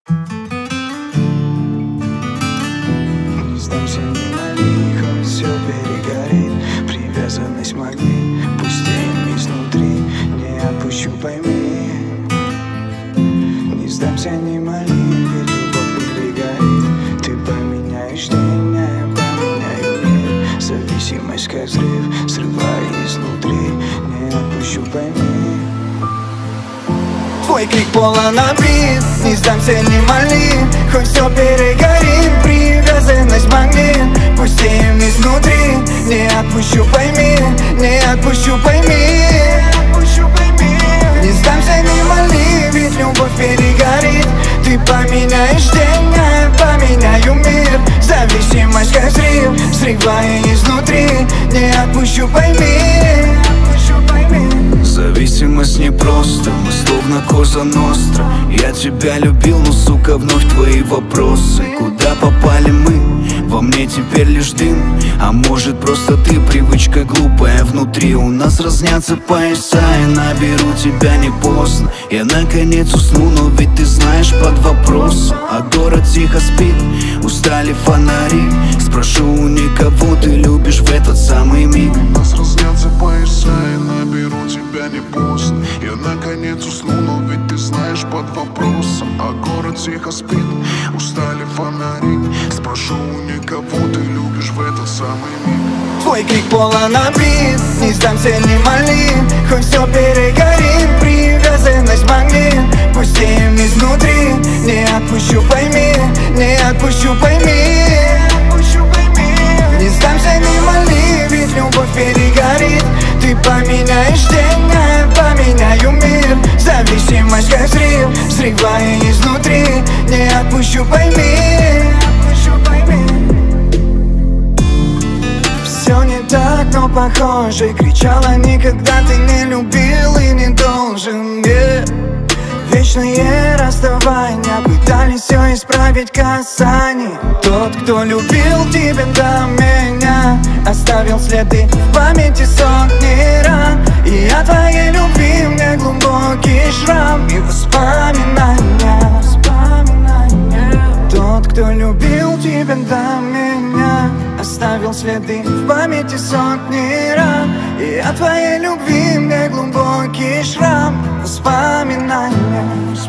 Не сдамся ни на миг, хоть все перегорит. Привязанность магнит, пусть тень изнутри. Не отпущу, пойми. Не сдамся ни на миг, ведь любовь перегорит. Ты поменяешь день, а я поменяю мир. Зависимость как взрыв, срывай изнутри. Не отпущу, пойми. Твой крик полон обид, не сдамся, не моли. Хоть все перегорит, привязанность магнит. Пусти им изнутри, не отпущу, пойми. Не отпущу, пойми. Не сдамся, не моли, ведь любовь перегорит. Ты поменяешь день, а я поменяю мир. Зависимость как взрыв, срывая изнутри. Не отпущу, пойми. Зависимость непросто, мы словно коза ностра. Я тебя любил, но, сука, вновь твои вопросы. Куда попали мы? Во мне теперь лишь дым. А может, просто ты привычка глупая внутри. У нас разнятся пояса, я наберу тебя не поздно. Я наконец усну, но ведь ты знаешь под вопросом. А город тихо спит, устали фонари. Спрошу у никого, ты любишь в этот самый миг. У нас разнятся пояса, я наберу тебя не поздно. Я наконец усну, но ведь ты знаешь под вопросом. А город тихо спит, устали фонари. Спрошу у никого, ты любишь в этот самый миг. Твой крик полон обид, не сдамся, не моли. Хоть все перегорит, привязанность магнит. Пусти им изнутри, не отпущу, пойми. Не отпущу, пойми. Не сдамся, не моли, ведь любовь перегорит. Ты поменяешь день, а я поменяю мир. Зависимость как взрыв, срывая изнутри. Не отпущу, пойми. Все не так, но похоже. Кричала никогда, ты не любил и не должен, Вечное расставание, пытались все исправить касание. Тот, кто любил тебя до меня, оставил следы в памяти сотни ран. И от твоей любви мне глубокий шрам и воспоминания. Тот, кто любил тебя до меня, оставил следы в памяти сотни ран. И от твоей любви мне глубокий шрам, воспоминания.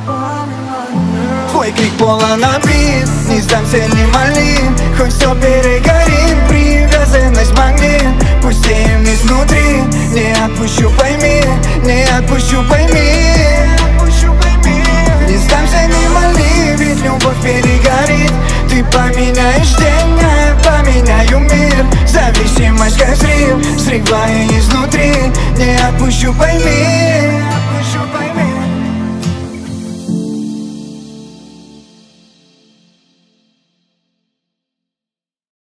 Твой крик полон обид, не сдамся, не моли. Хоть все перегорит, привязанность магнит. Пусти им изнутри, не отпущу, пойми. Не отпущу, пойми. Не сдамся, не моли, ведь любовь перегорит. Ты поменяешь день, а я поменяю мир. Зависимость как взрыв, срывая изнутри. Не отпущу, пойми.